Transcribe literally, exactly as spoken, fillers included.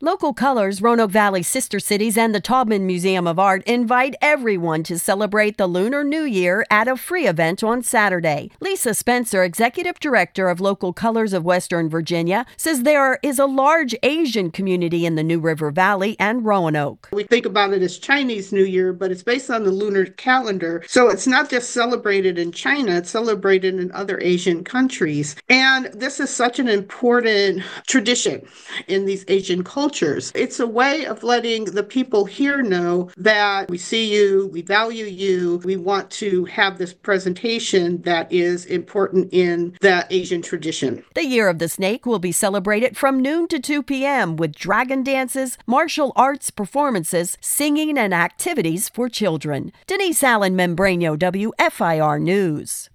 Local Colors, Roanoke Valley Sister Cities, and the Taubman Museum of Art invite everyone to celebrate the Lunar New Year at a free event on Saturday. Lisa Spencer, Executive Director of Local Colors of Western Virginia, says there is a large Asian community in the New River Valley and Roanoke. We think about it as Chinese New Year, but it's based on the lunar calendar. So it's not just celebrated in China, it's celebrated in other Asian countries. And this is such an important tradition in these Asian cultures. It's a way of letting the people here know that we see you, we value you, we want to have this presentation that is important in the Asian tradition. The Year of the Snake will be celebrated from noon to two p.m. with dragon dances, martial arts performances, singing, and activities for children. Denise Allen Membrano, W F I R News.